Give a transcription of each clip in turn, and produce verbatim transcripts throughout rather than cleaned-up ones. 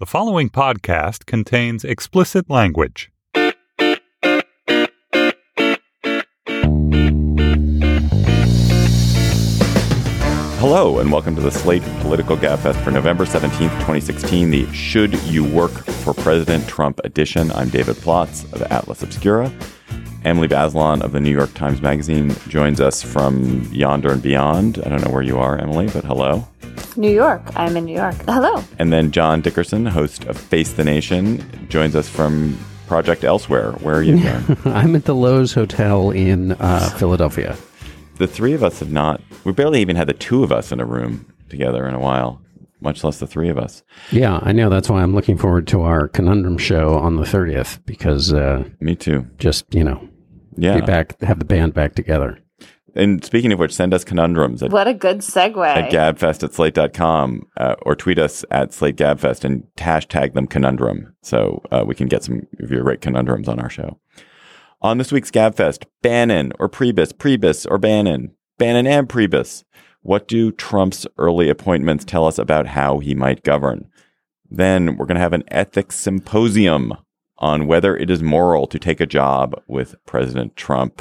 The following podcast contains explicit language. Hello, and welcome to the Slate Political Gabfest for November seventeenth, twenty sixteen, the Should You Work for President Trump edition. I'm David Plotz of Atlas Obscura. Emily Bazelon of the New York Times Magazine joins us from yonder and beyond. I don't know where you are, Emily, but hello. New York. I'm in New York. Hello. And then John Dickerson, host of Face the Nation, joins us from Project Elsewhere. Where are you, John? I'm at the Lowe's Hotel in uh, Philadelphia. The three of us have not, we barely even had the two of us in a room together in a while, much less the three of us. Yeah, I know. That's why I'm looking forward to our Conundrum show on the thirtieth, because uh, Me too. Just, you know, yeah. be back, have the band back together. And speaking of which, send us conundrums at, what a good segue. at gabfest at slate dot com uh, or tweet us at slate gabfest and hashtag them conundrum so uh, we can get some of your great conundrums on our show. On this week's Gabfest, Bannon or Priebus, Priebus or Bannon, Bannon and Priebus. What do Trump's early appointments tell us about how he might govern? Then we're going to have an ethics symposium on whether it is moral to take a job with President Trump.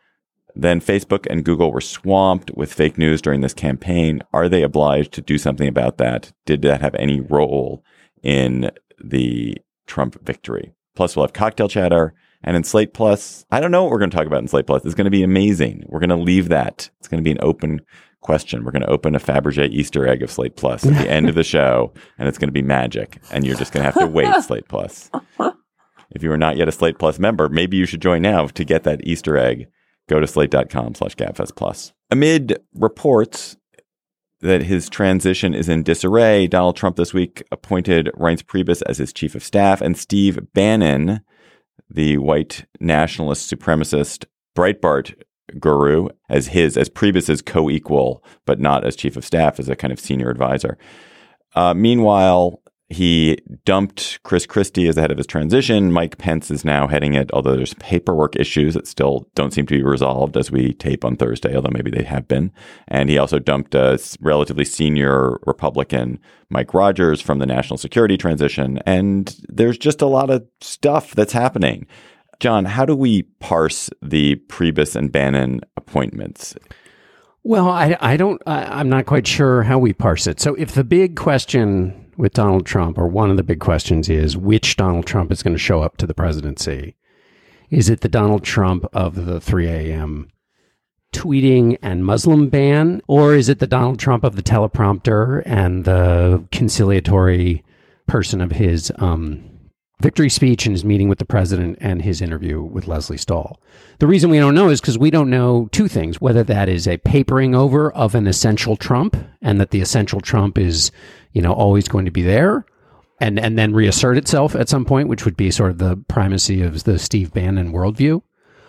Then Facebook and Google were swamped with fake news during this campaign. Are they obliged to do something about that? Did that have any role in the Trump victory? Plus, we'll have cocktail chatter. And in Slate Plus, I don't know what we're going to talk about in Slate Plus. It's going to be amazing. We're going to leave that. It's going to be an open question. We're going to open a Fabergé Easter egg of Slate Plus at the end of the show, and it's going to be magic. And you're just going to have to wait, Slate Plus. If you are not yet a Slate Plus member, maybe you should join now to get that Easter egg. Go to slate.com slash gabfest plus. Amid reports that his transition is in disarray, Donald Trump this week appointed Reince Priebus as his chief of staff, and Steve Bannon, the white nationalist supremacist Breitbart guru, as his, as Priebus's co-equal, but not as chief of staff, as a kind of senior advisor. Uh, meanwhile, he dumped Chris Christie as the head of his transition. Mike Pence is now heading it, although there's paperwork issues that still don't seem to be resolved as we tape on Thursday, although maybe they have been. And he also dumped a relatively senior Republican, Mike Rogers, from the national security transition. And there's just a lot of stuff that's happening. John, how do we parse the Priebus and Bannon appointments? Well, I, I don't, I, I'm not quite sure how we parse it. So if the big question with Donald Trump, or one of the big questions, is which Donald Trump is going to show up to the presidency? Is it the Donald Trump of the three a.m. tweeting and Muslim ban? Or is it the Donald Trump of the teleprompter and the conciliatory person of his um, victory speech and his meeting with the president and his interview with Leslie Stahl? The reason we don't know is because we don't know two things, whether that is a papering over of an essential Trump and that the essential Trump is, you know, always going to be there and, and then reassert itself at some point, which would be sort of the primacy of the Steve Bannon worldview.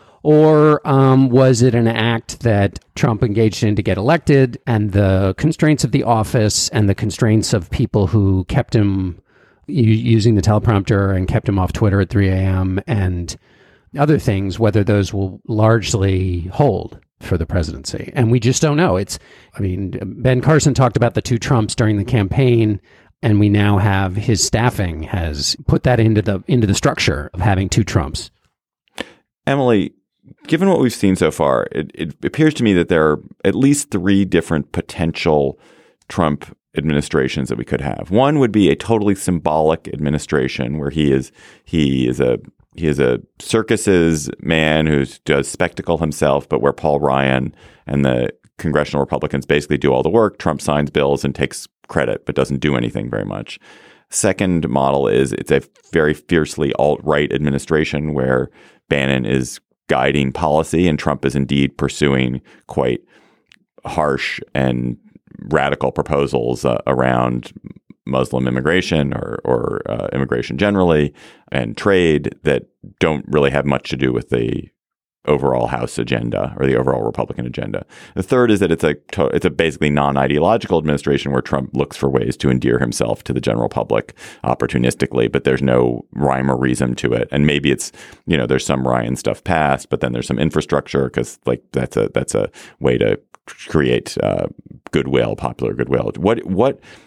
Or um, was it an act that Trump engaged in to get elected, and the constraints of the office and the constraints of people who kept him using the teleprompter and kept him off Twitter at three a.m. and other things, whether those will largely hold for the presidency. And we just don't know. It's, I mean, Ben Carson talked about the two Trumps during the campaign, and we now have his staffing has put that into the into the structure of having two Trumps. Emily, given what we've seen so far, it, it appears to me that there are at least three different potential Trump administrations that we could have. One would be a totally symbolic administration where he is he is a he is a circuses man who does spectacle himself, but where Paul Ryan and the congressional Republicans basically do all the work. Trump signs bills and takes credit, but doesn't do anything very much. Second model is it's a very fiercely alt-right administration where Bannon is guiding policy and Trump is indeed pursuing quite harsh and radical proposals uh, around Muslim immigration or, or uh, immigration generally and trade that don't really have much to do with the overall House agenda or the overall Republican agenda. The third is that it's a it's a basically non-ideological administration where Trump looks for ways to endear himself to the general public opportunistically, but there's no rhyme or reason to it. And maybe it's, you know, there's some Ryan stuff passed, but then there's some infrastructure because like that's a that's a way to create uh, goodwill, popular goodwill. What what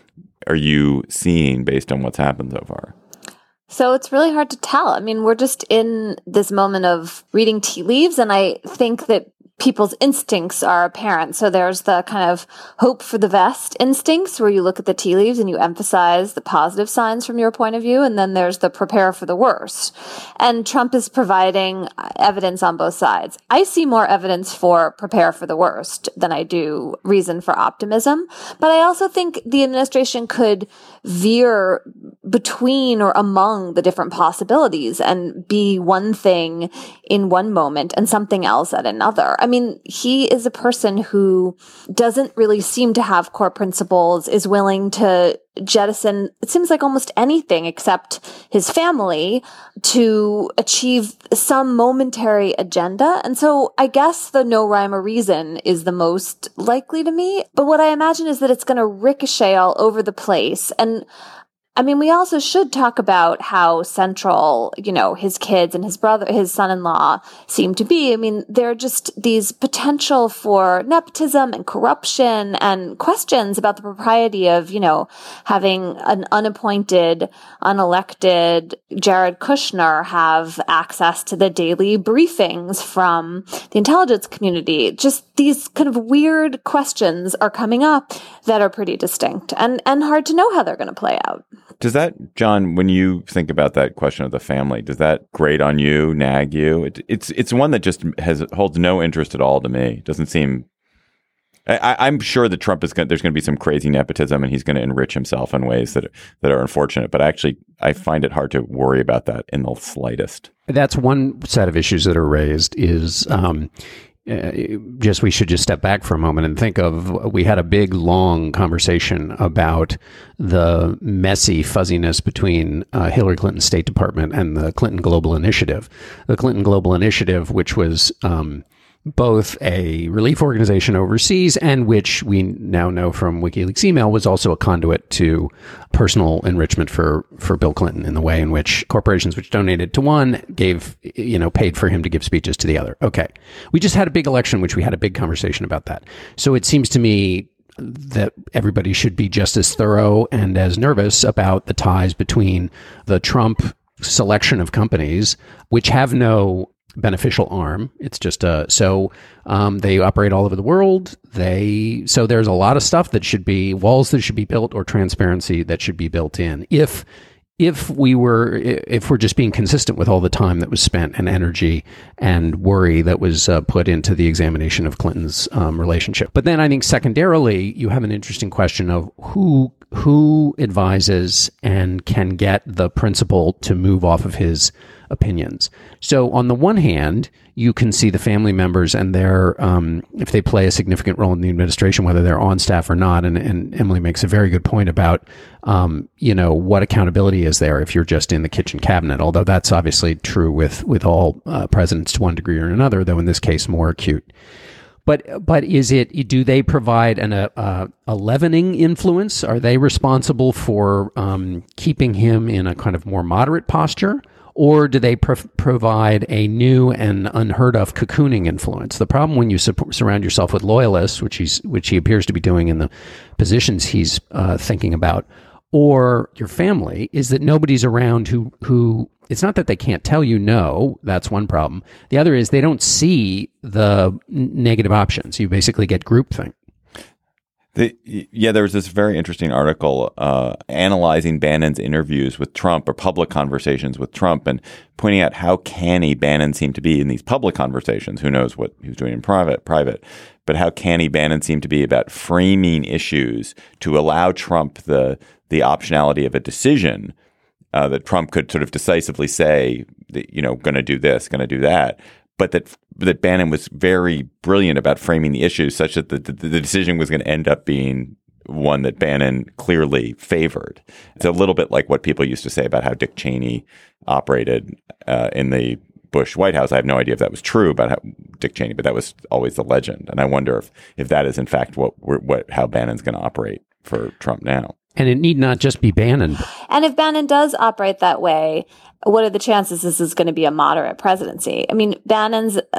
are you seeing based on what's happened so far? So it's really hard to tell. I mean, we're just in this moment of reading tea leaves, and I think that people's instincts are apparent. So there's the kind of hope for the best instincts where you look at the tea leaves and you emphasize the positive signs from your point of view. And then there's the prepare for the worst. And Trump is providing evidence on both sides. I see more evidence for prepare for the worst than I do reason for optimism. But I also think the administration could veer between or among the different possibilities and be one thing in one moment and something else at another. I mean, he is a person who doesn't really seem to have core principles, is willing to jettison, it seems like almost anything except his family to achieve some momentary agenda. And so I guess the no rhyme or reason is the most likely to me. But what I imagine is that it's going to ricochet all over the place. And I mean, we also should talk about how central, you know, his kids and his brother, his son-in-law seem to be. I mean, there are just these potential for nepotism and corruption and questions about the propriety of, you know, having an unappointed, unelected Jared Kushner have access to the daily briefings from the intelligence community. Just these kind of weird questions are coming up that are pretty distinct and, and hard to know how they're going to play out. Does that, John, when you think about that question of the family, does that grate on you, nag you? It, it's it's one that just has holds no interest at all to me. It doesn't seem. I, I'm sure that Trump is going. There's going to be some crazy nepotism, and he's going to enrich himself in ways that that are unfortunate. But actually, I find it hard to worry about that in the slightest. That's one set of issues that are raised. Is um, Uh, just we should just step back for a moment and think of, we had a big, long conversation about the messy fuzziness between uh, Hillary Clinton's State Department and the Clinton Global Initiative. The Clinton Global Initiative, which was um, both a relief organization overseas and which we now know from WikiLeaks email was also a conduit to personal enrichment for, for Bill Clinton in the way in which corporations which donated to one gave, you know, paid for him to give speeches to the other. Okay. We just had a big election, which we had a big conversation about that. So it seems to me that everybody should be just as thorough and as nervous about the ties between the Trump selection of companies, which have no beneficial arm. It's just a, so um, they operate all over the world. They, so there's a lot of stuff that should be, walls that should be built or transparency that should be built in. If, if we were, if we're just being consistent with all the time that was spent and energy and worry that was uh, put into the examination of Clinton's um, relationship. But then I think secondarily, you have an interesting question of who, who advises and can get the principal to move off of his opinions. So on the one hand, you can see the family members and their, um, if they play a significant role in the administration, whether they're on staff or not. And, and Emily makes a very good point about, um, you know, what accountability is there if you're just in the kitchen cabinet, although that's obviously true with, with all uh, presidents to one degree or another, though in this case more acute. But but is it, do they provide an, a, a leavening influence? Are they responsible for um, keeping him in a kind of more moderate posture? Or do they pro- provide a new and unheard of cocooning influence? The problem when you su- surround yourself with loyalists, which he's which he appears to be doing in the positions he's uh, thinking about, or your family, is that nobody's around who who. It's not that they can't tell you no. That's one problem. The other is they don't see the n- negative options. You basically get groupthink. The, yeah, there was this very interesting article uh, analyzing Bannon's interviews with Trump or public conversations with Trump and pointing out how canny Bannon seemed to be in these public conversations. Who knows what he was doing in private, private, but how canny Bannon seemed to be about framing issues to allow Trump the the optionality of a decision uh, that Trump could sort of decisively say, that, you know, going to do this, going to do that. But that that Bannon was very brilliant about framing the issues such that the, the, the decision was going to end up being one that Bannon clearly favored. It's a little bit like what people used to say about how Dick Cheney operated uh, in the Bush White House. I have no idea if that was true about how Dick Cheney, but that was always the legend. And I wonder if, if that is in fact what what how Bannon's going to operate for Trump now. And it need not just be Bannon. And if Bannon does operate that way, what are the chances this is going to be a moderate presidency? I mean, Bannon's uh,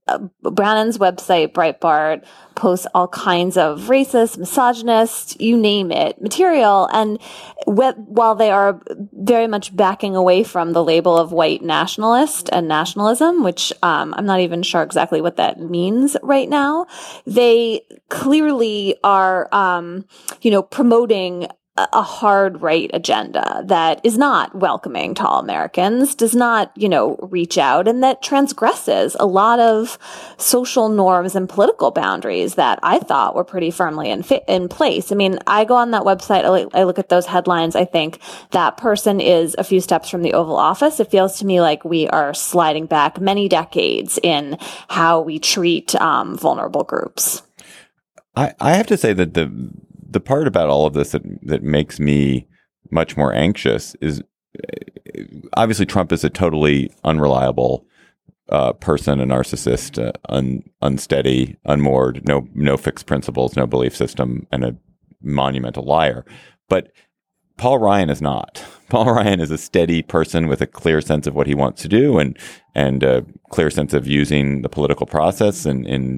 uh, Brannon's website, Breitbart, posts all kinds of racist, misogynist, you name it, material. And wh- while they are very much backing away from the label of white nationalist and nationalism, which um, I'm not even sure exactly what that means right now, they clearly are, um, you know, promoting a hard right agenda that is not welcoming to all Americans, does not, you know, reach out, and that transgresses a lot of social norms and political boundaries that I thought were pretty firmly in fi- in place. I mean, I go on that website, I, li- I look at those headlines, I think that person is a few steps from the Oval Office. It feels to me like we are sliding back many decades in how we treat um, vulnerable groups. I, I have to say that the The part about all of this that, that makes me much more anxious is obviously Trump is a totally unreliable uh, person, a narcissist, uh, un, unsteady, unmoored, no no fixed principles, no belief system, and a monumental liar. But Paul Ryan is not. Paul Ryan is a steady person with a clear sense of what he wants to do and and a clear sense of using the political process and in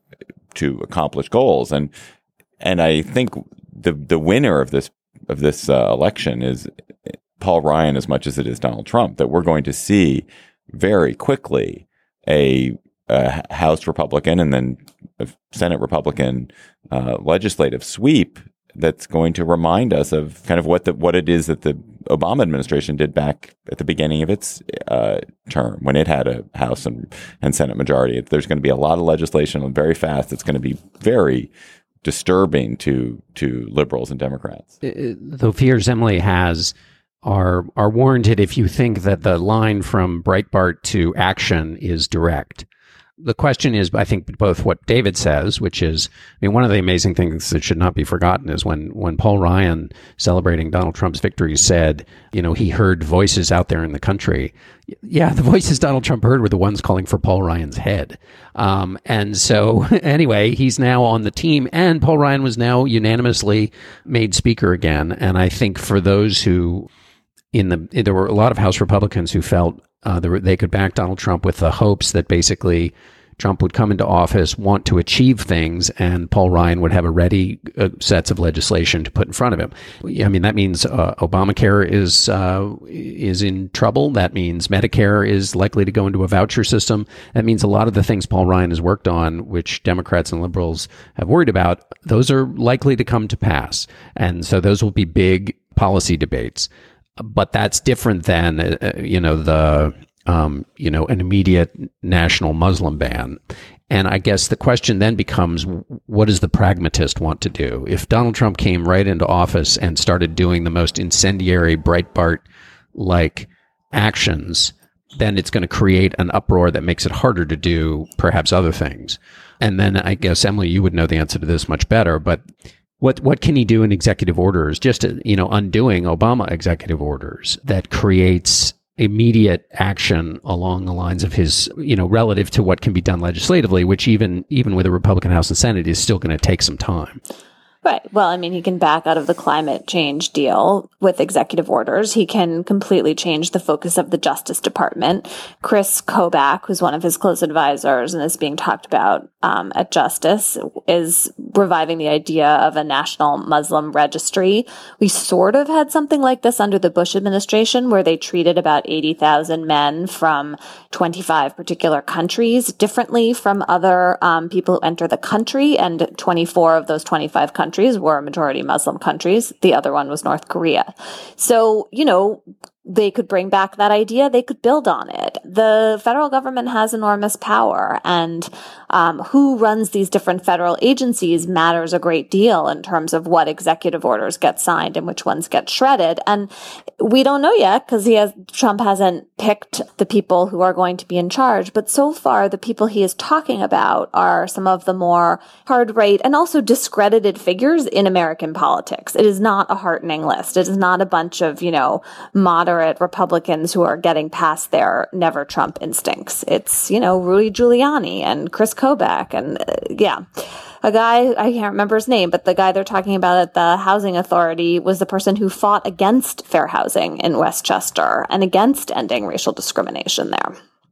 to accomplish goals. And And I think the the winner of this of this uh, election is Paul Ryan as much as it is Donald Trump. That we're going to see very quickly a, a House Republican and then a Senate Republican uh, legislative sweep that's going to remind us of kind of what the what it is that the Obama administration did back at the beginning of its uh, term when it had a House and, and Senate majority. There's going to be a lot of legislation very fast. It's going to be very disturbing to to liberals and Democrats. The fears Emily has are are warranted if you think that the line from Breitbart to action is direct. The question is, I think, both what David says, which is, I mean, one of the amazing things that should not be forgotten is when, when Paul Ryan, celebrating Donald Trump's victory, said, you know, he heard voices out there in the country. Yeah, the voices Donald Trump heard were the ones calling for Paul Ryan's head. Um, and so, anyway, he's now on the team, and Paul Ryan was now unanimously made speaker again. And I think for those who, in the, there were a lot of House Republicans who felt Uh, they could back Donald Trump with the hopes that basically Trump would come into office, want to achieve things, and Paul Ryan would have a ready uh, sets of legislation to put in front of him. I mean, that means uh, Obamacare is uh, is in trouble. That means Medicare is likely to go into a voucher system. That means a lot of the things Paul Ryan has worked on, which Democrats and liberals have worried about, those are likely to come to pass. And so those will be big policy debates. But that's different than, uh, you know, the, um, you know, an immediate national Muslim ban. And I guess the question then becomes, what does the pragmatist want to do? If Donald Trump came right into office and started doing the most incendiary Breitbart-like actions, then it's going to create an uproar that makes it harder to do perhaps other things. And then I guess, Emily, you would know the answer to this much better, but What what can he do in executive orders? Just, you know, undoing Obama executive orders that creates immediate action along the lines of his, you know, relative to what can be done legislatively, which even even with a Republican House and Senate is still going to take some time. Right. Well, I mean, he can back out of the climate change deal with executive orders. He can completely change the focus of the Justice Department. Chris Kobach, who's one of his close advisors and is being talked about um, at Justice, is reviving the idea of a national Muslim registry. We sort of had something like this under the Bush administration, where they treated about eighty thousand men from twenty-five particular countries differently from other um, people who enter the country, and twenty-four of those twenty-five countries were majority Muslim countries. The other one was North Korea. So, you know, they could bring back that idea. They could build on it. The federal government has enormous power, and um, who runs these different federal agencies matters a great deal in terms of what executive orders get signed and which ones get shredded. And we don't know yet because he has Trump hasn't picked the people who are going to be in charge. But so far, the people he is talking about are some of the more hard right and also discredited figures in American politics. It is not a heartening list. It is not a bunch of, you know, moderate Republicans who are getting past their never Trump instincts. It's, you know, Rudy Giuliani and Chris Kobach and uh, yeah, a guy, I can't remember his name, but the guy they're talking about at the Housing Authority was the person who fought against fair housing in Westchester and against ending racial discrimination there.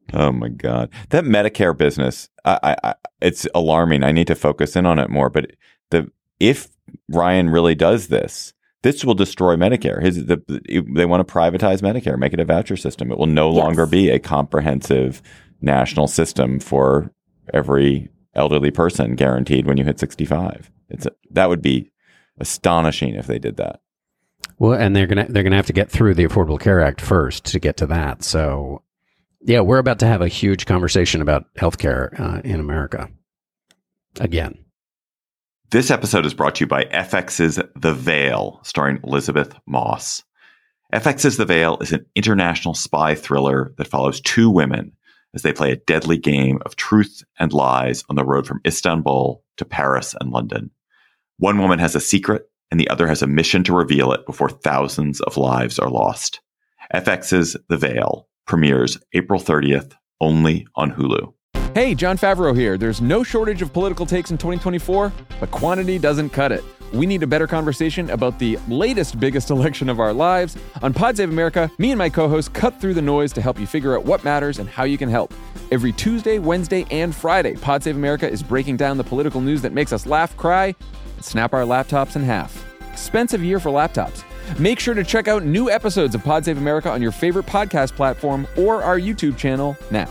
Oh my God, that Medicare business, I, I, it's alarming. I need to focus in on it more. But the if Ryan really does this, this will destroy Medicare. His the, they want to privatize Medicare, make it a voucher system. It will no yes. longer be a comprehensive national system for every elderly person guaranteed when you hit sixty-five. It's a, that would be astonishing if they did that. Well, and they're gonna they're gonna have to get through the Affordable Care Act first to get to that. So. Yeah, we're about to have a huge conversation about healthcare uh, in America again. This episode is brought to you by F X's The Veil, starring Elizabeth Moss. F X's The Veil is an international spy thriller that follows two women as they play a deadly game of truth and lies on the road from Istanbul to Paris and London. One woman has a secret, and the other has a mission to reveal it before thousands of lives are lost. F X's The Veil premieres April thirtieth, only on Hulu. Hey, Jon Favreau here. There's no shortage of political takes in twenty twenty-four, but quantity doesn't cut it. We need a better conversation about the latest biggest election of our lives. On Pod Save America, me and my co-hosts cut through the noise to help you figure out what matters and how you can help. Every Tuesday, Wednesday, and Friday, Pod Save America is breaking down the political news that makes us laugh, cry, and snap our laptops in half. Expensive year for laptops. Make sure to check out new episodes of Pod Save America on your favorite podcast platform or our YouTube channel now.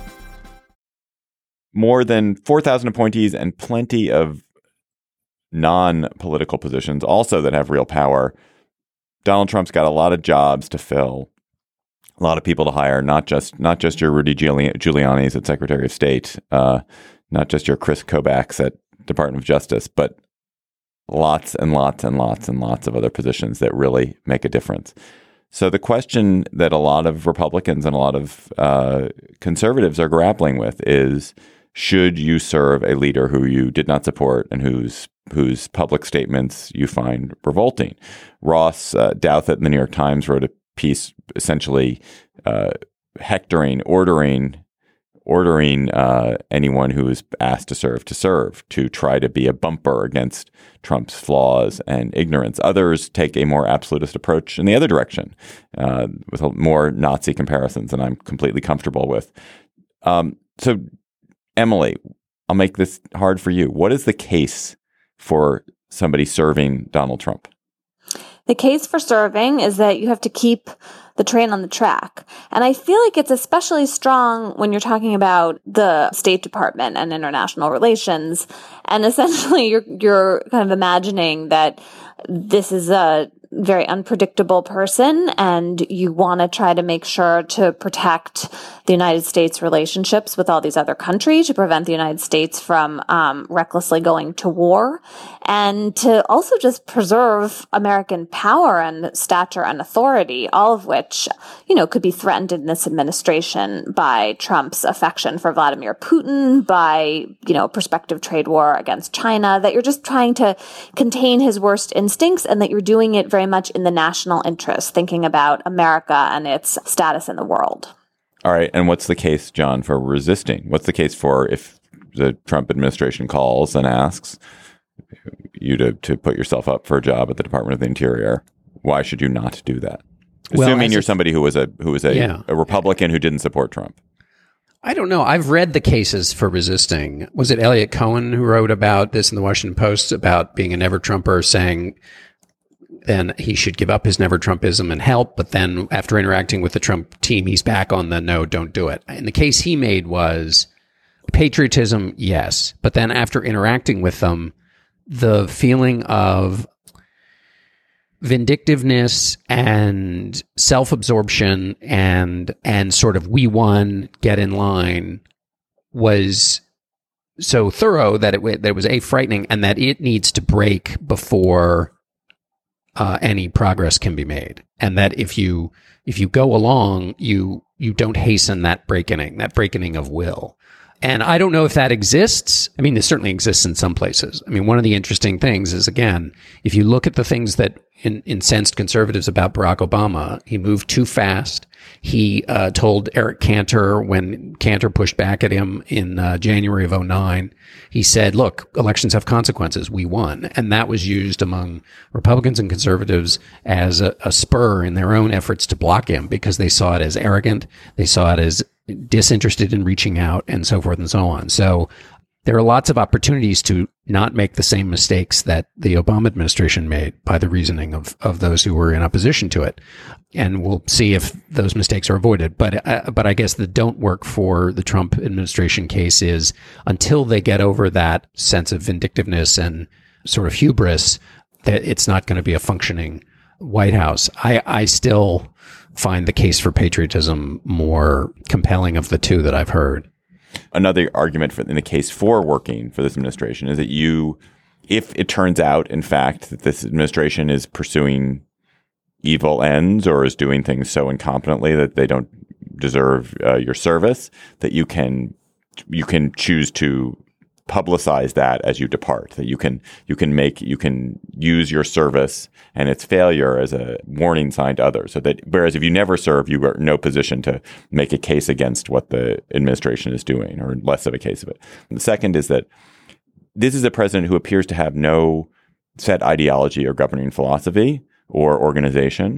More than four thousand appointees and plenty of non-political positions also that have real power. Donald Trump's got a lot of jobs to fill, a lot of people to hire, not just not just your Rudy Giuliani's at Secretary of State, uh, not just your Chris Kobachs at Department of Justice, but lots and lots and lots and lots of other positions that really make a difference. So the question that a lot of Republicans and a lot of uh, conservatives are grappling with is, should you serve a leader who you did not support and whose whose public statements you find revolting? Ross uh, Douthat in the New York Times wrote a piece essentially uh, hectoring, ordering ordering uh, anyone who is asked to serve to serve, to try to be a bumper against Trump's flaws and ignorance. Others take a more absolutist approach in the other direction, uh, with more Nazi comparisons, and I'm completely comfortable with. Um, so, Emily, I'll make this hard for you. What is the case for somebody serving Donald Trump? The case for serving is that you have to keep the train on the track. And I feel like it's especially strong when you're talking about the State Department and international relations. And essentially you're, you're kind of imagining that this is a very unpredictable person and you want to try to make sure to protect the United States relationships with all these other countries, to prevent the United States from um, recklessly going to war, and to also just preserve American power and stature and authority, all of which, you know, could be threatened in this administration by Trump's affection for Vladimir Putin, by, you know, prospective trade war against China, that you're just trying to contain his worst instincts and that you're doing it very much in the national interest, thinking about America and its status in the world. All right. And what's the case, John, for resisting? What's the case for if the Trump administration calls and asks you to, to put yourself up for a job at the Department of the Interior? Why should you not do that? Well, Assuming you're somebody who was a who was a, yeah. a Republican who didn't support Trump. I don't know. I've read the cases for resisting. Was it Elliot Cohen who wrote about this in the Washington Post about being a never-Trumper, saying then he should give up his never-Trumpism and help, but then after interacting with the Trump team, he's back on the no, don't do it. And the case he made was patriotism, yes, but then after interacting with them, the feeling of vindictiveness and self-absorption and and sort of we won, get in line was so thorough that it, that it was a frightening, and that it needs to break before uh, any progress can be made, and that if you if you go along, you you don't hasten that breaking, that breaking of will. And I don't know if that exists. I mean, it certainly exists in some places. I mean, one of the interesting things is, again, if you look at the things that in, incensed conservatives about Barack Obama, he moved too fast. He uh, told Eric Cantor, when Cantor pushed back at him in uh, January of oh nine, he said, look, elections have consequences. We won. And that was used among Republicans and conservatives as a, a spur in their own efforts to block him, because they saw it as arrogant. They saw it as disinterested in reaching out, and so forth and so on. So there are lots of opportunities to not make the same mistakes that the Obama administration made by the reasoning of, of those who were in opposition to it. And we'll see if those mistakes are avoided. But uh, but I guess the don't work for the Trump administration case is until they get over that sense of vindictiveness and sort of hubris, that it's not going to be a functioning White House. I, I still find the case for patriotism more compelling of the two that I've heard. Another argument for, in the case for working for this administration is that you, if it turns out, in fact, that this administration is pursuing evil ends or is doing things so incompetently that they don't deserve uh, your service, that you can you can choose to publicize that as you depart. That you can you can make you can use your service and its failure as a warning sign to others. So that whereas if you never serve, you are in no position to make a case against what the administration is doing, or less of a case of it. And the second is that this is a president who appears to have no set ideology or governing philosophy or organization.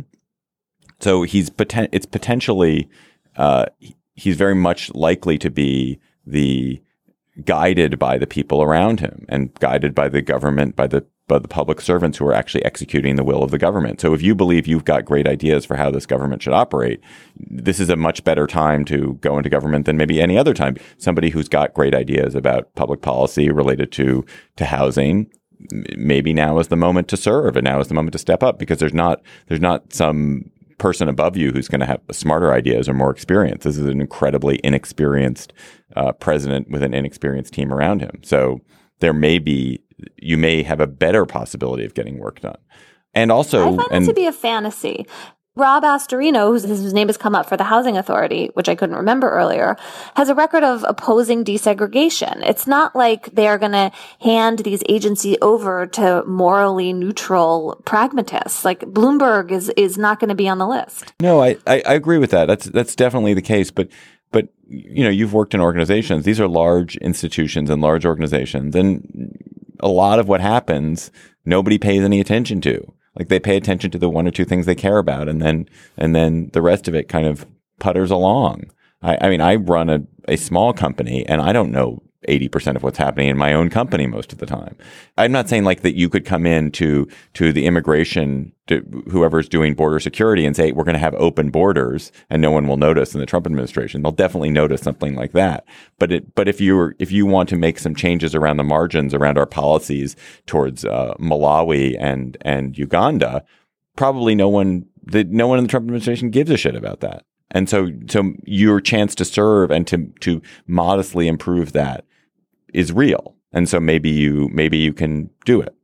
So he's poten- it's potentially uh, he's very much likely to be the guided by the people around him and guided by the government, by the by the public servants who are actually executing the will of the government. So if you believe you've got great ideas for how this government should operate, this is a much better time to go into government than maybe any other time. Somebody who's got great ideas about public policy related to to housing, maybe now is the moment to serve, and now is the moment to step up, because there's not there's not some person above you who's going to have smarter ideas or more experience. This is an incredibly inexperienced uh, president with an inexperienced team around him. So there may be, you may have a better possibility of getting work done. And also, I find and, it to be a fantasy. Rob Astorino, whose his name has come up for the Housing Authority, which I couldn't remember earlier, has a record of opposing desegregation. It's not like they're going to hand these agencies over to morally neutral pragmatists. Like Bloomberg is is not going to be on the list. No, I, I, I agree with that. That's that's definitely the case. But but you know, you've worked in organizations. These are large institutions and large organizations, and a lot of what happens, nobody pays any attention to. Like they pay attention to the one or two things they care about, and then and then the rest of it kind of putters along. I, I mean, I run a, a small company, and I don't know eighty percent of what's happening in my own company most of the time. I'm not saying like that you could come in to to the immigration, to whoever's doing border security, and say, we're going to have open borders and no one will notice in the Trump administration. They'll definitely notice something like that. But it, but if you're, if you want to make some changes around the margins, around our policies towards uh, Malawi and, and Uganda, probably no one, the, no one in the Trump administration gives a shit about that. And so, so your chance to serve and to, to modestly improve that is real. And so maybe you, maybe you can do it.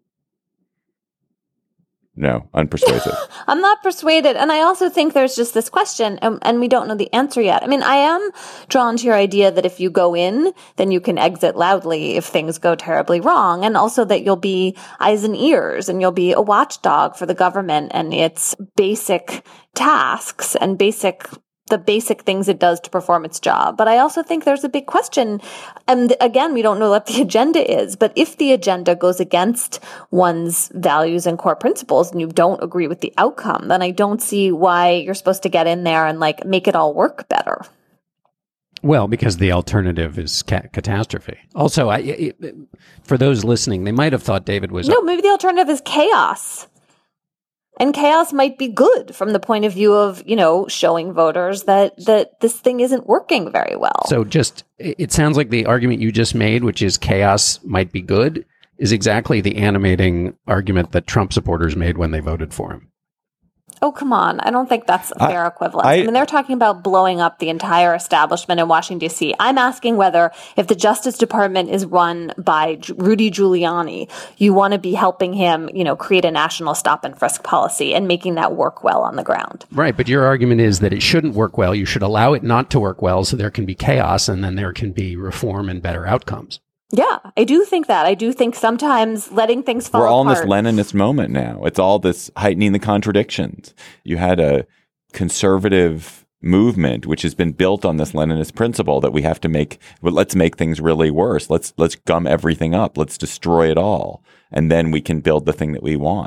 No, unpersuasive. I'm not persuaded. And I also think there's just this question, um, and we don't know the answer yet. I mean, I am drawn to your idea that if you go in, then you can exit loudly if things go terribly wrong. And also that you'll be eyes and ears, and you'll be a watchdog for the government and its basic tasks and basic the basic things it does to perform its job. But I also think there's a big question. And again, we don't know what the agenda is, but if the agenda goes against one's values and core principles and you don't agree with the outcome, then I don't see why you're supposed to get in there and like make it all work better. Well, because the alternative is ca- catastrophe. Also, I, it, for those listening, they might have thought David was... No, maybe the alternative is chaos. And chaos might be good from the point of view of, you know, showing voters that, that this thing isn't working very well. So just, it sounds like the argument you just made, which is chaos might be good, is exactly the animating argument that Trump supporters made when they voted for him. Oh, come on. I don't think that's a fair I, equivalence. I, I mean, they're talking about blowing up the entire establishment in Washington, D C. I'm asking whether if the Justice Department is run by Rudy Giuliani, you want to be helping him, you know, create a national stop and frisk policy and making that work well on the ground. Right. But your argument is that it shouldn't work well. You should allow it not to work well so there can be chaos and then there can be reform and better outcomes. Yeah, I do think that. I do think sometimes letting things fall We're all apart. in this Leninist moment now. It's all this heightening the contradictions. You had a conservative movement which has been built on this Leninist principle that we have to make, well, let's make things really worse. Let's let's gum everything up. Let's destroy it all. And then we can build the thing that we want.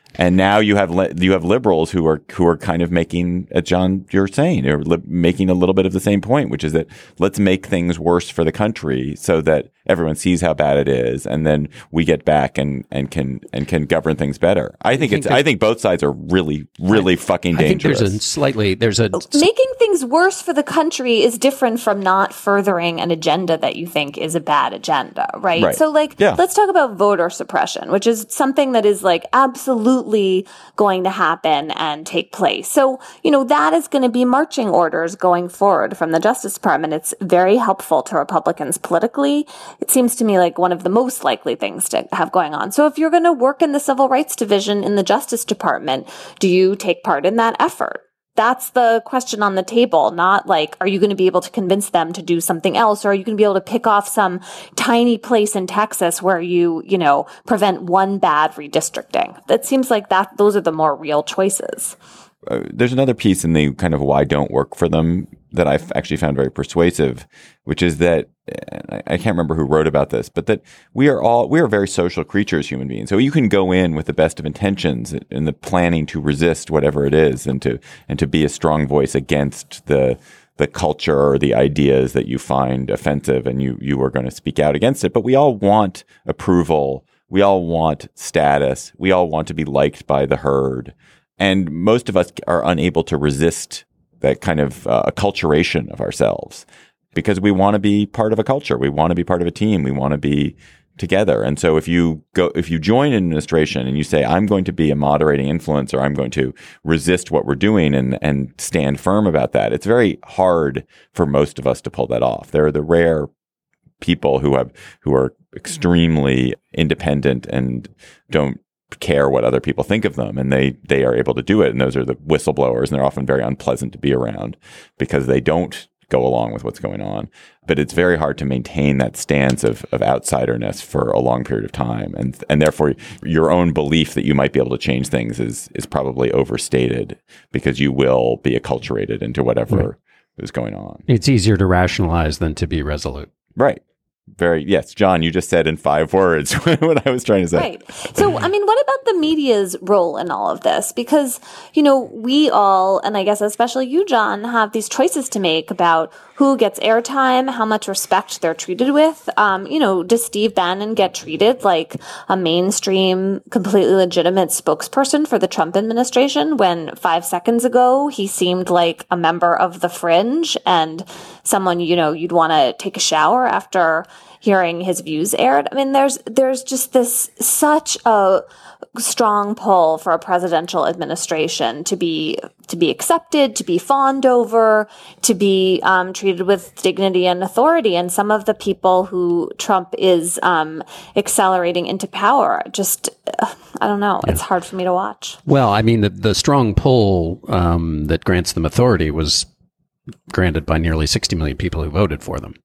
And now you have li- you have liberals who are who are kind of making, as John, you're saying, or li- making a little bit of the same point, which is that let's make things worse for the country so that everyone sees how bad it is, and then we get back and, and can and can govern things better. I think, I think it's I think both sides are really really I, fucking dangerous. I think there's a slightly there's a making things worse for the country is different from not furthering an agenda that you think is a bad agenda, right? right. So like yeah. let's talk about voter suppression, which is something that is like absolutely going to happen and take place. So, you know, that is going to be marching orders going forward from the Justice Department. It's very helpful to Republicans politically. It seems to me like one of the most likely things to have going on. So if you're going to work in the Civil Rights Division in the Justice Department, do you take part in that effort? That's the question on the table, not like, are you going to be able to convince them to do something else? Or are you going to be able to pick off some tiny place in Texas where you, you know, prevent one bad redistricting? That seems like that those are the more real choices. Uh, there's another piece in the kind of why don't work for them that I've actually found very persuasive, which is that, I, I can't remember who wrote about this, but that we are all, we are very social creatures, human beings. So you can go in with the best of intentions in the planning to resist whatever it is and to, and to be a strong voice against the, the culture or the ideas that you find offensive, and you, you are going to speak out against it. But we all want approval. We all want status. We all want to be liked by the herd. And most of us are unable to resist that kind of uh, acculturation of ourselves because we want to be part of a culture. We want to be part of a team. We want to be together. And so if you go, if you join an administration and you say, I'm going to be a moderating influence, or I'm going to resist what we're doing and, and stand firm about that, it's very hard for most of us to pull that off. There are the rare people who have, who are extremely independent and don't care what other people think of them, and they they are able to do it. And those are the whistleblowers, and they're often very unpleasant to be around because they don't go along with what's going on. But it's very hard to maintain that stance of of outsiderness for a long period of time, and and therefore your own belief that you might be able to change things is is probably overstated because you will be acculturated into whatever right. is going on. It's easier to rationalize than to be resolute. Right. Very, yes. John, you just said in five words what I was trying to say. Right. So, I mean, what about the media's role in all of this? Because, you know, we all, and I guess especially you, John, have these choices to make about who gets airtime, how much respect they're treated with. Um, you know, does Steve Bannon get treated like a mainstream, completely legitimate spokesperson for the Trump administration when five seconds ago he seemed like a member of the fringe and someone, you know, you'd want to take a shower after hearing his views aired? I mean, there's there's just this such a strong pull for a presidential administration to be to be accepted, to be fawned over, to be um, treated with dignity and authority. And some of the people who Trump is um, accelerating into power, just uh, I don't know, yeah. It's hard for me to watch. Well, I mean, the the strong pull um, that grants them authority was granted by nearly sixty million people who voted for them.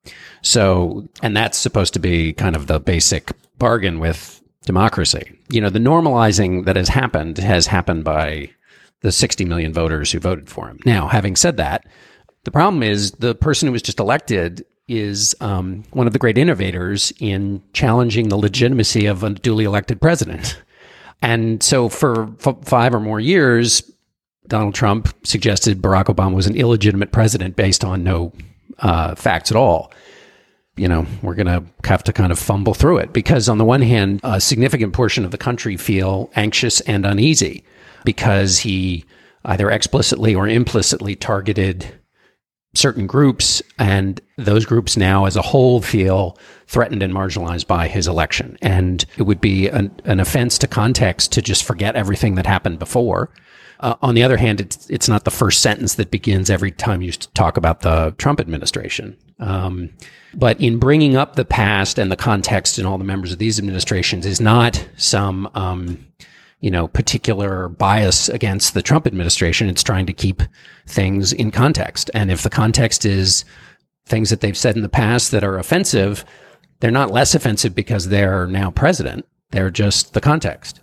So, and that's supposed to be kind of the basic bargain with democracy. You know, the normalizing that has happened has happened by the sixty million voters who voted for him. Now, having said that, the problem is the person who was just elected is um, one of the great innovators in challenging the legitimacy of a duly elected president. And so for f- five or more years, Donald Trump suggested Barack Obama was an illegitimate president based on no uh, facts at all. You know, we're going to have to kind of fumble through it because on the one hand, a significant portion of the country feel anxious and uneasy because he either explicitly or implicitly targeted certain groups, and those groups now as a whole feel threatened and marginalized by his election. And it would be an, an offense to context to just forget everything that happened before. Uh, on the other hand, it's, it's not the first sentence that begins every time you talk about the Trump administration. Um, but in bringing up the past and the context and all the members of these administrations is not some, um, you know, particular bias against the Trump administration. It's trying to keep things in context. And if the context is things that they've said in the past that are offensive, they're not less offensive because they're now president. They're just the context.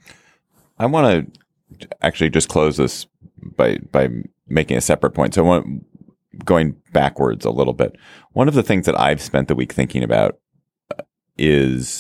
I want to actually just close this by by making a separate point. So I want going backwards a little bit. One of the things that I've spent the week thinking about is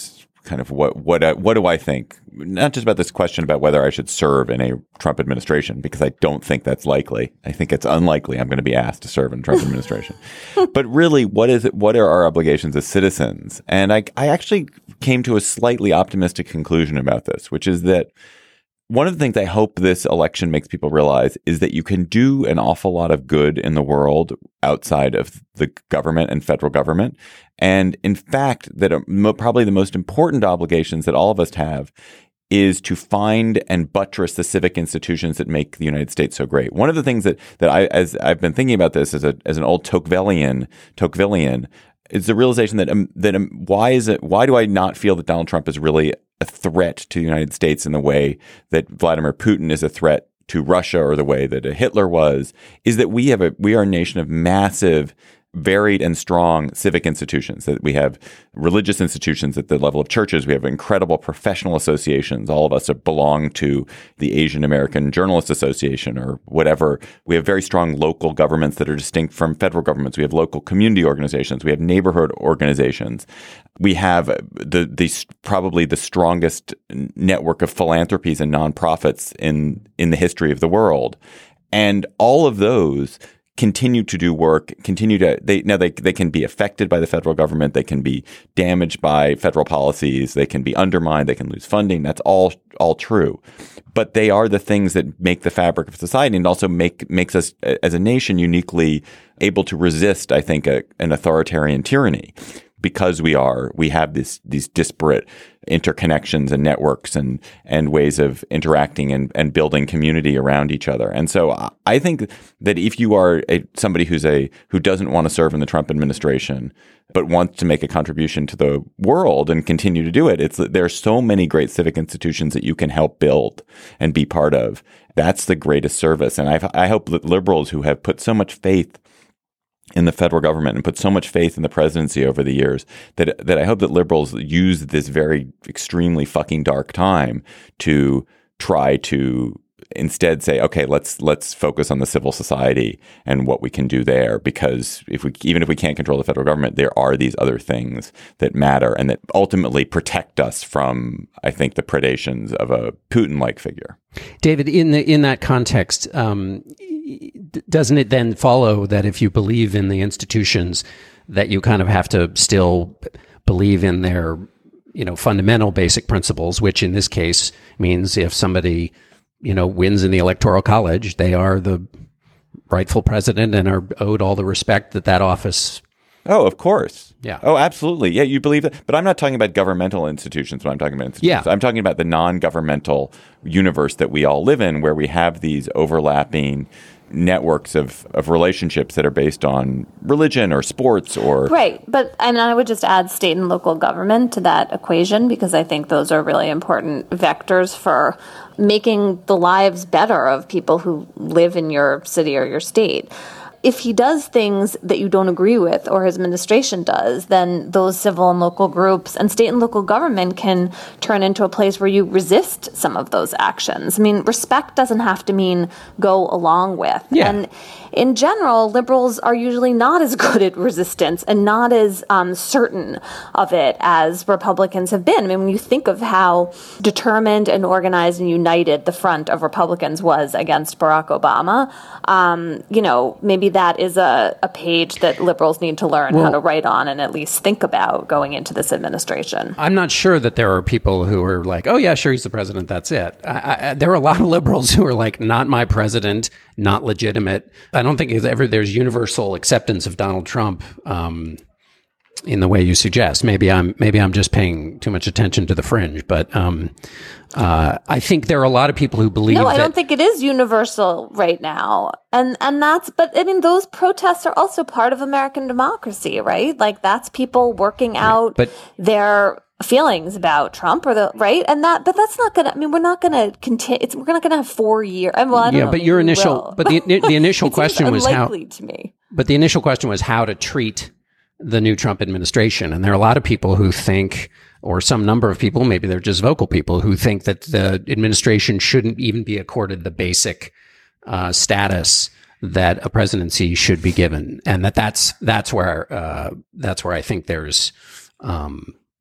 kind of what what uh, what do I think? Not just about this question about whether I should serve in a Trump administration, because I don't think that's likely. I think it's unlikely I'm going to be asked to serve in a Trump administration. But really, what is it? What are our obligations as citizens? And I I actually came to a slightly optimistic conclusion about this, which is that one of the things I hope this election makes people realize is that you can do an awful lot of good in the world outside of the government and federal government. And in fact, that are probably the most important obligations that all of us have is to find and buttress the civic institutions that make the United States so great. One of the things that that I, as I've been thinking about this as a as an old Tocquevillian, Tocquevillian, is the realization that um, that um, why is it why do I not feel that Donald Trump is really a threat to the United States in the way that Vladimir Putin is a threat to Russia, or the way that a Hitler was, is that we have a we are a nation of massive, varied and strong civic institutions. That we have religious institutions at the level of churches. We have incredible professional associations. All of us belong to the Asian American Journalists Association or whatever. We have very strong local governments that are distinct from federal governments. We have local community organizations. We have neighborhood organizations. We have the the probably the strongest network of philanthropies and nonprofits in in the history of the world. And all of those continue to do work, continue to, they, now they, they can be affected by the federal government. They can be damaged by federal policies. They can be undermined. They can lose funding. That's all, all true. But they are the things that make the fabric of society, and also make, makes us as a nation uniquely able to resist, I think, a, an authoritarian tyranny. Because we are, we have this, these disparate interconnections and networks and, and ways of interacting and, and building community around each other. And so I think that if you are a, somebody who's a, who doesn't want to serve in the Trump administration, but wants to make a contribution to the world and continue to do it, it's, there are so many great civic institutions that you can help build and be part of. That's the greatest service. And I, I hope that liberals who have put so much faith in the federal government and put so much faith in the presidency over the years, that that I hope that liberals use this very extremely fucking dark time to try to instead say, okay, let's let's focus on the civil society and what we can do there, because if we even if we can't control the federal government, there are these other things that matter and that ultimately protect us from, I think, the predations of a Putin-like figure. David, in the in that context, um, doesn't it then follow that if you believe in the institutions, that you kind of have to still believe in their, you know, fundamental basic principles, which in this case means if somebody, you know, wins in the Electoral College, they are the rightful president and are owed all the respect that that office. Oh, of course. Yeah. Oh, absolutely. Yeah, you believe that. But I'm not talking about governmental institutions when I'm talking about institutions. Yeah. I'm talking about the non-governmental universe that we all live in, where we have these overlapping networks of, of relationships that are based on religion or sports or... Right. But and I would just add state and local government to that equation, because I think those are really important vectors for making the lives better of people who live in your city or your state. If he does things that you don't agree with, or his administration does, then those civil and local groups and state and local government can turn into a place where you resist some of those actions. I mean, respect doesn't have to mean go along with. Yeah. And in general, liberals are usually not as good at resistance and not as um, certain of it as Republicans have been. I mean, when you think of how determined and organized and united the front of Republicans was against Barack Obama, um, you know, maybe that is a, a page that liberals need to learn well, how to write on and at least think about going into this administration. I'm not sure that there are people who are like, oh, yeah, sure, he's the president, that's it. I, I, there are a lot of liberals who are like, not my president, not legitimate. I don't think there's ever there's universal acceptance of Donald Trump um, in the way you suggest. Maybe I'm maybe I'm just paying too much attention to the fringe, but um, uh, I think there are a lot of people who believe. No, I that, don't think it is universal right now, and and that's. But I mean, those protests are also part of American democracy, right? Like that's people working out but, their feelings about Trump, or the right, and that. But that's not gonna. I mean, we're not gonna continue. It's, we're not gonna have four years. Well, I don't yeah, know, but your initial, will. but the the initial question was how. To me. But the initial question was how to treat the new Trump administration, and there are a lot of people who think, or some number of people, maybe they're just vocal people, who think that the administration shouldn't even be accorded the basic uh, status that a presidency should be given, and that that's that's where uh, that's where I think there's. Um,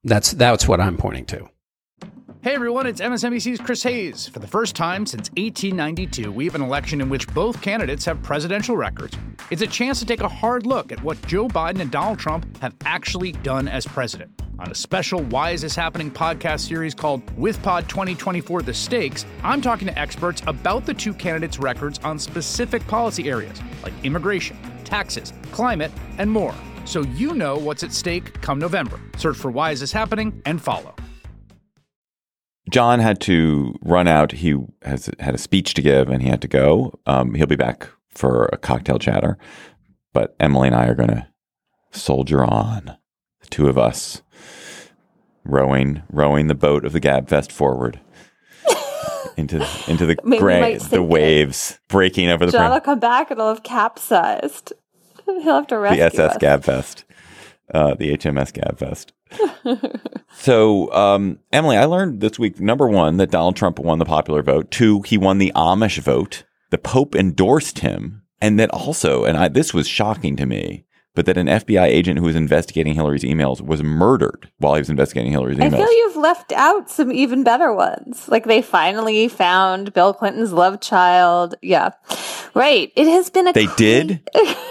That's that's what I'm pointing to. Hey everyone, it's M S N B C's Chris Hayes. For the first time since eighteen ninety-two, we have an election in which both candidates have presidential records. It's a chance to take a hard look at what Joe Biden and Donald Trump have actually done as president. On a special Why Is This Happening podcast series called WithPod twenty twenty-four The Stakes, I'm talking to experts about the two candidates' records on specific policy areas like immigration, taxes, climate, and more. So you know what's at stake come November. Search for Why Is This Happening and follow. John had to run out. He has had a speech to give and he had to go. Um, he'll be back for a cocktail chatter. But Emily and I are going to soldier on. The two of us rowing rowing the boat of the GabFest forward into, into the gray, the waves it. breaking over the John brim. will come back and it'll have capsized. He'll have to rescue the S S us. GabFest. Uh, the H M S GabFest. So, um, Emily, I learned this week, number one, that Donald Trump won the popular vote. Two, he won the Amish vote. The Pope endorsed him. And that also, and I, this was shocking to me, but that an F B I agent who was investigating Hillary's emails was murdered while he was investigating Hillary's emails. I feel you've left out some even better ones. Like they finally found Bill Clinton's love child. Yeah. Right. It has been a They cra- did?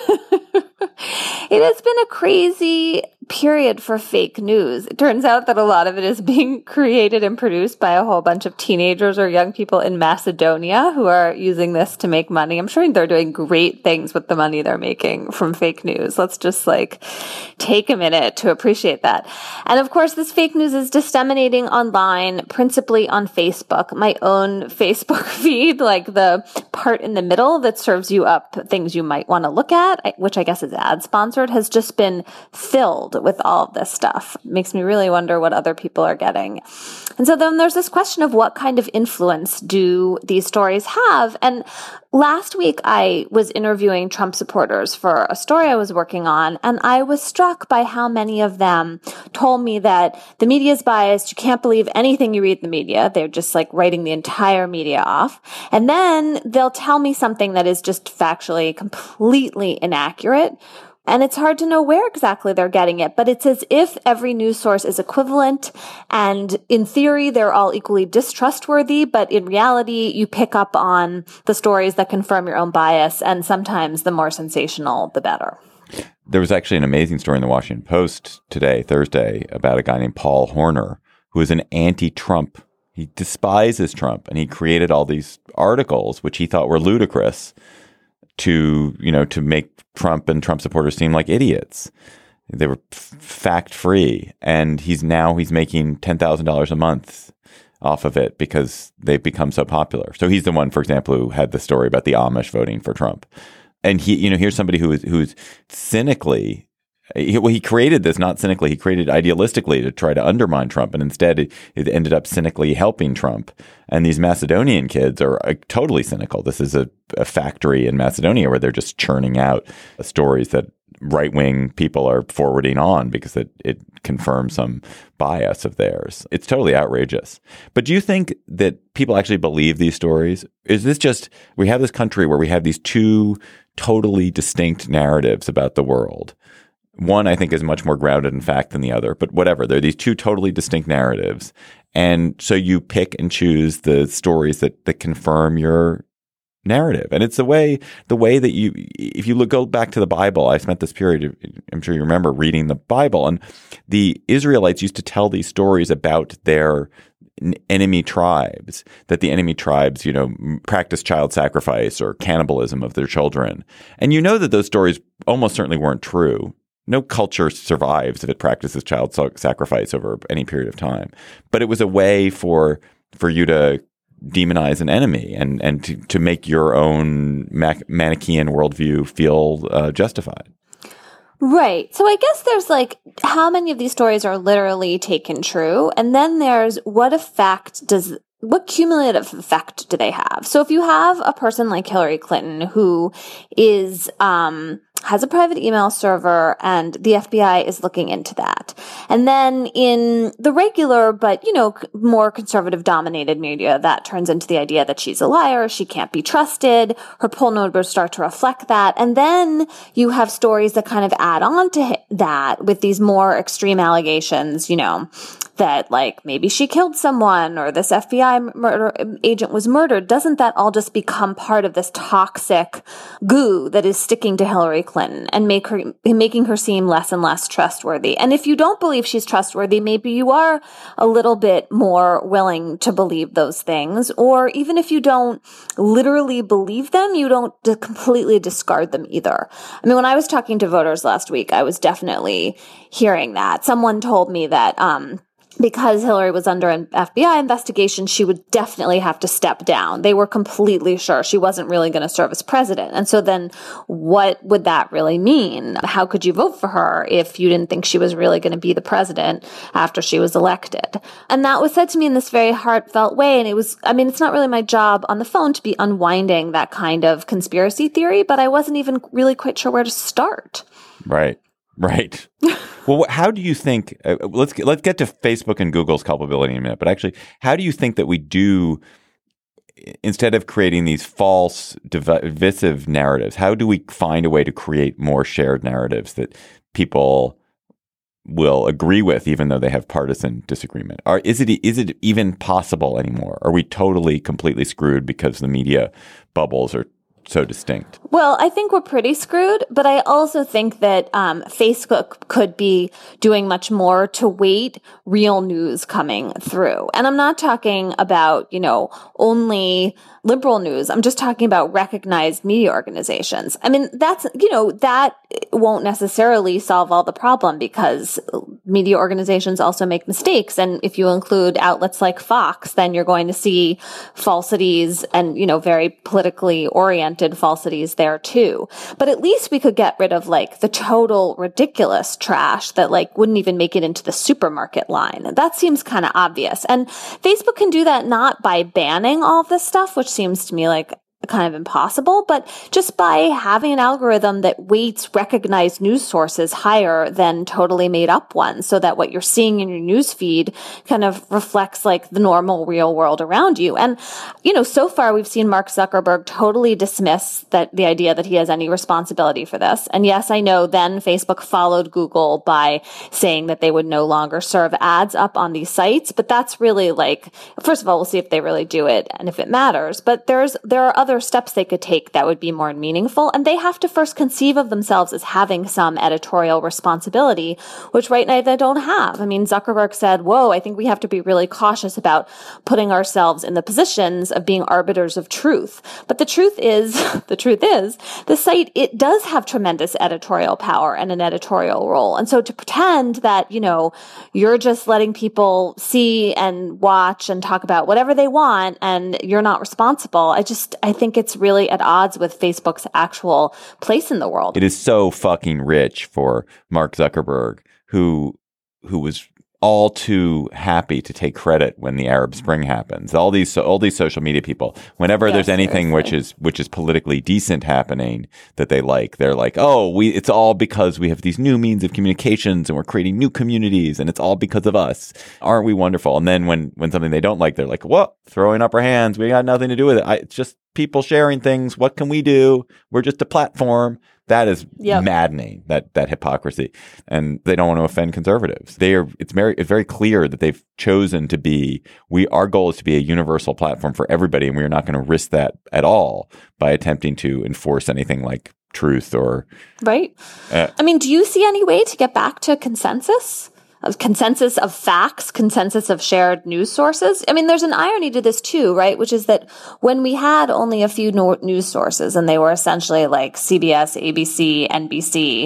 It has been a crazy period for fake news. It turns out that a lot of it is being created and produced by a whole bunch of teenagers or young people in Macedonia who are using this to make money. I'm sure they're doing great things with the money they're making from fake news. Let's just like take a minute to appreciate that. And of course, this fake news is disseminating online, principally on Facebook. My own Facebook feed, like the part in the middle that serves you up things you might want to look at, which I guess is ad sponsored, has just been filled with all of this stuff. It makes me really wonder what other people are getting. And so then there's this question of what kind of influence do these stories have? And last week I was interviewing Trump supporters for a story I was working on, and I was struck by how many of them told me that the media is biased. You can't believe anything you read in the media. They're just like writing the entire media off. And then they'll tell me something that is just factually completely inaccurate. And it's hard to know where exactly they're getting it, but it's as if every news source is equivalent. And in theory, they're all equally distrustworthy. But in reality, you pick up on the stories that confirm your own bias. And sometimes the more sensational, the better. There was actually an amazing story in the Washington Post today, Thursday, about a guy named Paul Horner, who is an anti-Trump. He despises Trump, and he created all these articles, which he thought were ludicrous, to, you know, to make Trump and Trump supporters seem like idiots. They were f- fact free. And he's now he's making ten thousand dollars a month off of it because they've become so popular. So he's the one, for example, who had the story about the Amish voting for Trump. And he, you know, here's somebody who is, who's cynically, he, well, he created this, not cynically, he created idealistically to try to undermine Trump. And instead it, it ended up cynically helping Trump. And these Macedonian kids are uh, totally cynical. This is a, a factory in Macedonia where they're just churning out uh, stories that right-wing people are forwarding on because it, it confirms some bias of theirs. It's totally outrageous. But do you think that people actually believe these stories? Is this just, we have this country where we have these two totally distinct narratives about the world. One, I think, is much more grounded in fact than the other, but whatever. There are these two totally distinct narratives. And so you pick and choose the stories that, that confirm your narrative. And it's the way, the way that you, if you look, go back to the Bible, I spent this period, I'm sure you remember reading the Bible, and the Israelites used to tell these stories about their enemy tribes, that the enemy tribes, you know, practice child sacrifice or cannibalism of their children. And you know that those stories almost certainly weren't true. No culture survives if it practices child sacrifice over any period of time. But it was a way for for you to demonize an enemy and, and to, to make your own Mac- Manichaean worldview feel uh, justified. Right. So I guess there's like how many of these stories are literally taken true? And then there's what effect does what cumulative effect do they have? So if you have a person like Hillary Clinton who is, um, has a private email server and the F B I is looking into that. And then in the regular, but, you know, more conservative dominated media, that turns into the idea that she's a liar. She can't be trusted. Her poll numbers start to reflect that. And then you have stories that kind of add on to that with these more extreme allegations, you know, that like maybe she killed someone or this F B I murder agent was murdered. Doesn't that all just become part of this toxic goo that is sticking to Hillary Clinton and make her, making her seem less and less trustworthy? And if you don't believe she's trustworthy, maybe you are a little bit more willing to believe those things. Or even if you don't literally believe them, you don't completely discard them either. I mean, when I was talking to voters last week, I was definitely hearing that. Someone told me that, um, because Hillary was under an F B I investigation, she would definitely have to step down. They were completely sure she wasn't really going to serve as president. And so then what would that really mean? How could you vote for her if you didn't think she was really going to be the president after she was elected? And that was said to me in this very heartfelt way. And it was, I mean, it's not really my job on the phone to be unwinding that kind of conspiracy theory, but I wasn't even really quite sure where to start. Right. Right. Well, how do you think? Uh, let's get, let's get to Facebook and Google's culpability in a minute. But actually, how do you think that we do, instead of creating these false divisive narratives, how do we find a way to create more shared narratives that people will agree with, even though they have partisan disagreement? Or is it is it even possible anymore? Are we totally completely screwed because the media bubbles are so distinct? Well, I think we're pretty screwed, but I also think that um, Facebook could be doing much more to weight real news coming through. And I'm not talking about, you know, only liberal news. I'm just talking about recognized media organizations. I mean, that's, you know, that won't necessarily solve all the problem because media organizations also make mistakes. And if you include outlets like Fox, then you're going to see falsities and, you know, very politically oriented falsities there too. But at least we could get rid of like the total ridiculous trash that like wouldn't even make it into the supermarket line. That seems kind of obvious. And Facebook can do that not by banning all of this stuff, which seems to me like kind of impossible, but just by having an algorithm that weights recognized news sources higher than totally made up ones, so that what you're seeing in your news feed kind of reflects like the normal real world around you. And, you know, so far we've seen Mark Zuckerberg totally dismiss that the idea that he has any responsibility for this. And yes, I know then Facebook followed Google by saying that they would no longer serve ads up on these sites, but that's really like, first of all, we'll see if they really do it and if it matters, but there's, there are other steps they could take that would be more meaningful. And they have to first conceive of themselves as having some editorial responsibility, which right now they don't have. I mean, Zuckerberg said, whoa, I think we have to be really cautious about putting ourselves in the positions of being arbiters of truth. But the truth is, the truth is, the site, it does have tremendous editorial power and an editorial role. And so to pretend that, you know, you're just letting people see and watch and talk about whatever they want and you're not responsible, I just, I think it's really at odds with Facebook's actual place in the world. It is so fucking rich for Mark Zuckerberg, who who was all too happy to take credit when the Arab Spring happens. All these all these social media people, whenever yes, there's anything seriously. which is which is politically decent happening that they like, they're like, oh, we it's all because we have these new means of communications and we're creating new communities and it's all because of us. Aren't we wonderful? And then when when something they don't like, they're like, well, throwing up our hands. We got nothing to do with it. I, it's just people sharing things. What can we do? We're just a platform. That is yep. maddening, that that hypocrisy. And they don't want to offend conservatives. They are it's very it's very clear that they've chosen to be we our goal is to be a universal platform for everybody, and we are not going to risk that at all by attempting to enforce anything like truth or right. Uh, I mean, do you see any way to get back to consensus? Of consensus of facts, consensus of shared news sources. I mean, there's an irony to this too, right? Which is that when we had only a few no- news sources and they were essentially like C B S, A B C, N B C,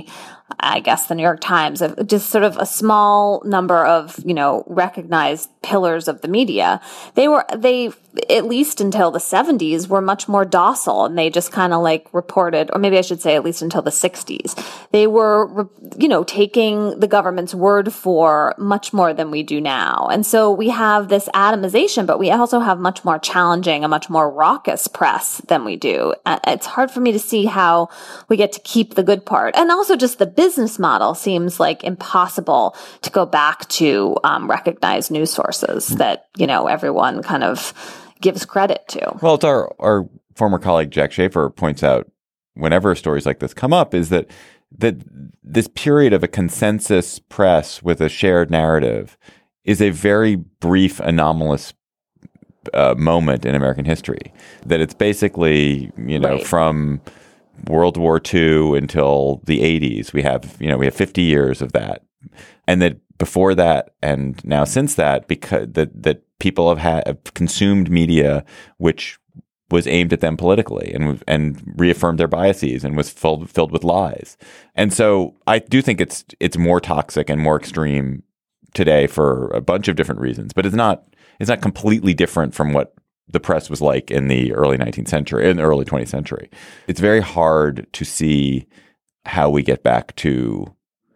I guess, the New York Times, of just sort of a small number of, you know, recognized pillars of the media. They were, they, at least until the seventies, were much more docile, and they just kind of like reported, or maybe I should say at least until the sixties, they were, you know, taking the government's word for much more than we do now. And so we have this atomization, but we also have much more challenging, a much more raucous press than we do. It's hard for me to see how we get to keep the good part. And also just the business model seems like impossible to go back to um, recognized news sources that, you know, everyone kind of gives credit to. Well, it's our, our former colleague Jack Schaefer points out whenever stories like this come up is that that this period of a consensus press with a shared narrative is a very brief, anomalous uh, moment in American history. That it's basically, you know, right. from World War Two until the eighties, we have, you know, we have fifty years of that. And that before that and now since that, because that, that people have had have consumed media which was aimed at them politically and and reaffirmed their biases and was filled filled with lies. And so I do think it's it's more toxic and more extreme today for a bunch of different reasons. But it's not it's not completely different from what the press was like in the early nineteenth century, in the early twentieth century. It's very hard to see how we get back to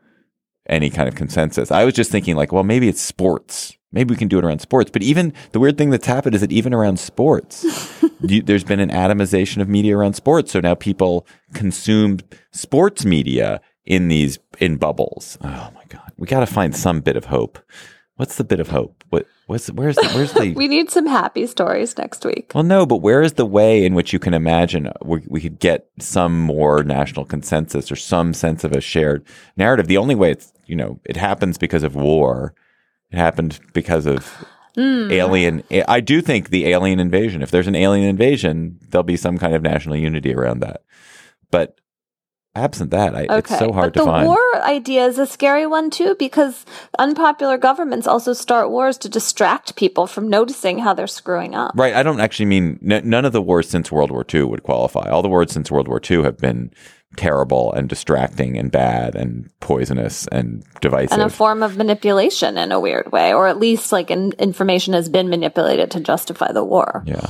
any kind of consensus. I was just thinking like, well, maybe it's sports. Maybe we can do it around sports. But even the weird thing that's happened is that even around sports, you, there's been an atomization of media around sports. So now people consume sports media in these in bubbles. Oh my God, we got to find some bit of hope. What's the bit of hope? What what's where's the, where's the? We need some happy stories next week. Well, no, but where is the way in which you can imagine we, we could get some more national consensus or some sense of a shared narrative? The only way it's you know it happens because of war. It happened because of mm. alien. I do think the alien invasion. If there's an alien invasion, there'll be some kind of national unity around that. But absent that, I, okay. it's so hard but to find. The war idea is a scary one too, because unpopular governments also start wars to distract people from noticing how they're screwing up. Right. I don't actually mean n- none of the wars since World War Two would qualify. All the wars since World War Two have been terrible and distracting and bad and poisonous and divisive. And a form of manipulation in a weird way, or at least like in, information has been manipulated to justify the war. Yeah.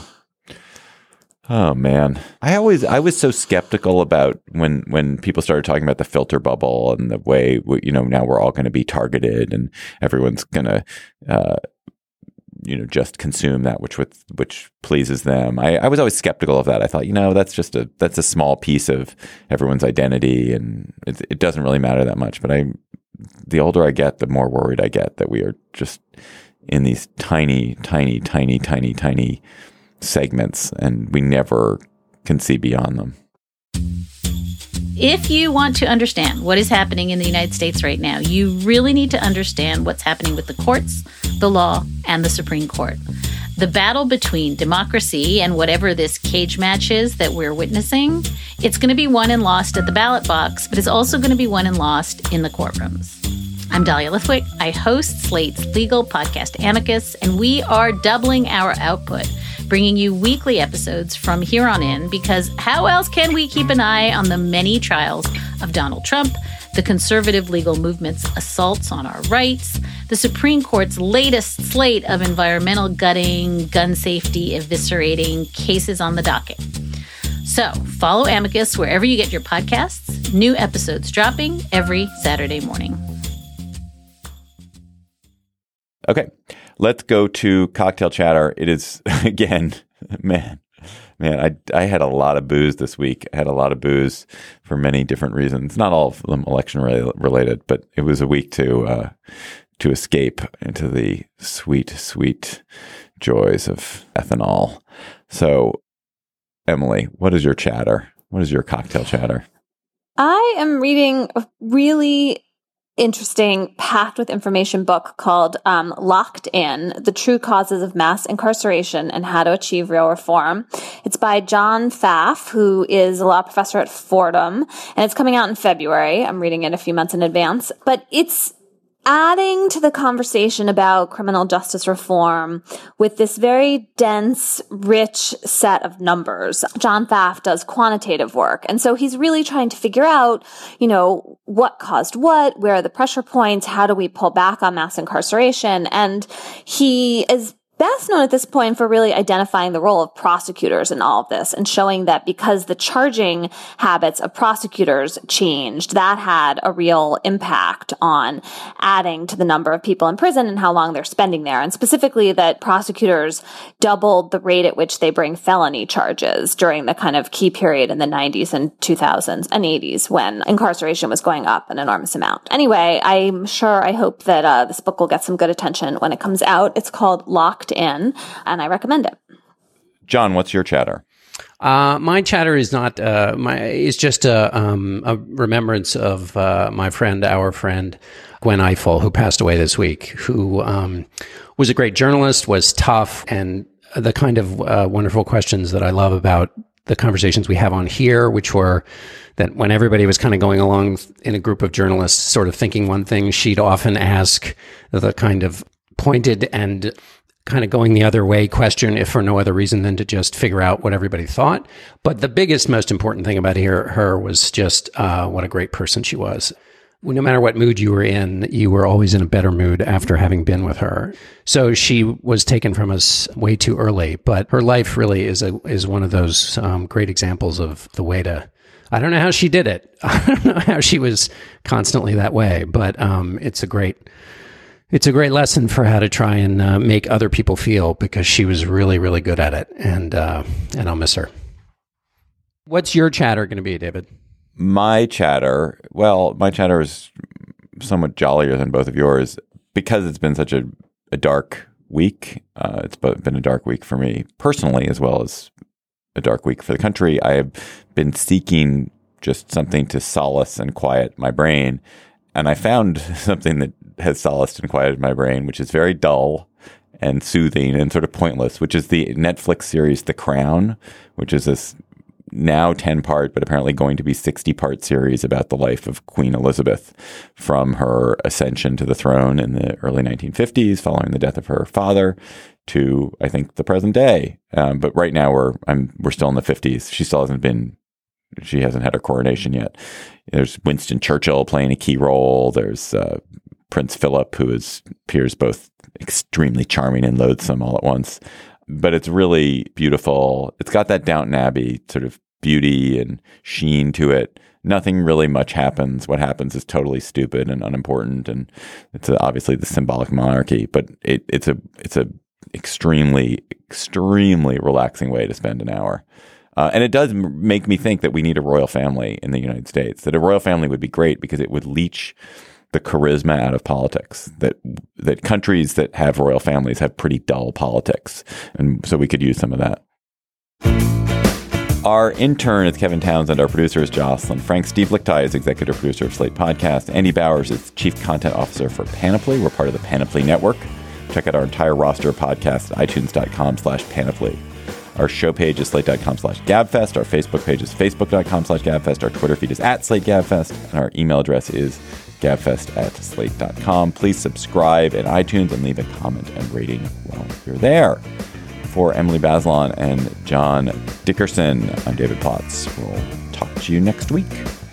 Oh man. I always, I was so skeptical about when, when people started talking about the filter bubble and the way, you know, now we're all going to be targeted and everyone's going to, uh, you know, just consume that which with which pleases them. I, I was always skeptical of that. I thought, you know, that's just a that's a small piece of everyone's identity, and it, it doesn't really matter that much. But I, the older I get, the more worried I get that we are just in these tiny, tiny, tiny, tiny, tiny segments, and we never can see beyond them. If you want to understand what is happening in the United States right now, you really need to understand what's happening with the courts, the law, and the Supreme Court. The battle between democracy and whatever this cage match is that we're witnessing, it's going to be won and lost at the ballot box, but it's also going to be won and lost in the courtrooms. I'm Dahlia Lithwick. I host Slate's legal podcast Amicus, and we are doubling our output, bringing you weekly episodes from here on in, because how else can we keep an eye on the many trials of Donald Trump, the conservative legal movement's assaults on our rights, the Supreme Court's latest slate of environmental gutting, gun safety eviscerating cases on the docket. So follow Amicus wherever you get your podcasts. New episodes dropping every Saturday morning. Okay, let's go to cocktail chatter. It is, again, man, man, I, I had a lot of booze this week. I had a lot of booze for many different reasons. Not all of them election related, but it was a week to uh, to escape into the sweet, sweet joys of ethanol. So, Emily, what is your chatter? What is your cocktail chatter? I am reading a really interesting, packed with information book called um, Locked In, The True Causes of Mass Incarceration and How to Achieve Real Reform. It's by John Pfaff, who is a law professor at Fordham, and it's coming out in February. I'm reading it a few months in advance, but it's adding to the conversation about criminal justice reform with this very dense, rich set of numbers. John Pfaff does quantitative work. And so he's really trying to figure out, you know, what caused what, where are the pressure points, how do we pull back on mass incarceration? And he is best known at this point for really identifying the role of prosecutors in all of this and showing that because the charging habits of prosecutors changed, that had a real impact on adding to the number of people in prison and how long they're spending there. And specifically that prosecutors doubled the rate at which they bring felony charges during the kind of key period in the nineties and two thousands and eighties when incarceration was going up an enormous amount. Anyway, I'm sure, I hope that uh, this book will get some good attention when it comes out. It's called Locked In, and I recommend it. John, what's your chatter? Uh, my chatter is not uh, my is just a, um, a remembrance of uh, my friend, our friend Gwen Ifill, who passed away this week. Who um, was a great journalist, was tough, and the kind of uh, wonderful questions that I love about the conversations we have on here, which were that when everybody was kind of going along in a group of journalists, sort of thinking one thing, she'd often ask the kind of pointed and kind of going the other way question, if for no other reason than to just figure out what everybody thought. But the biggest, most important thing about her, her was just uh, what a great person she was. No matter what mood you were in, you were always in a better mood after having been with her. So she was taken from us way too early, but her life really is a is one of those um, great examples of the way to. I don't know how she did it. I don't know how she was constantly that way, but um, it's a great. It's a great lesson for how to try and uh, make other people feel, because she was really, really good at it, and uh, and I'll miss her. What's your chatter going to be, David? My chatter, well, my chatter is somewhat jollier than both of yours because it's been such a, a dark week. Uh, it's been a dark week for me personally, as well as a dark week for the country. I have been seeking just something to solace and quiet my brain, and I found something that has solaced and quieted my brain, which is very dull and soothing and sort of pointless, which is the Netflix series The Crown, which is this now ten-part, but apparently going to be sixty-part series about the life of Queen Elizabeth from her ascension to the throne in the early nineteen fifties, following the death of her father, to, I think, the present day. Um, but right now we're I'm we're still in the fifties. She still hasn't been she hasn't had her coronation yet. There's Winston Churchill playing a key role. There's uh, Prince Philip, who is appears both extremely charming and loathsome all at once. But it's really beautiful. It's got that Downton Abbey sort of beauty and sheen to it. Nothing really much happens. What happens is totally stupid and unimportant, and it's a, obviously the symbolic monarchy. But it, it's a it's a extremely extremely relaxing way to spend an hour. Uh, and it does m- make me think that we need a royal family in the United States. That a royal family would be great because it would leach the charisma out of politics. That that countries that have royal families have pretty dull politics, and so we could use some of that. Our intern is Kevin Townsend. Our producer is Jocelyn Frank. Steve Lichtai is executive producer of Slate Podcast. Andy Bowers is chief content officer for Panoply. We're part of the Panoply Network. Check out our entire roster of podcasts at itunes.com slash Panoply. Our show page is slate.com slash gabfest. Our Facebook page is facebook.com slash gabfest. Our Twitter feed is at slate gabfest. And our email address is gabfest at slate dot com. Please subscribe in iTunes and leave a comment and rating while you're there. For Emily Bazelon and John Dickerson, I'm David Plotz. We'll talk to you next week.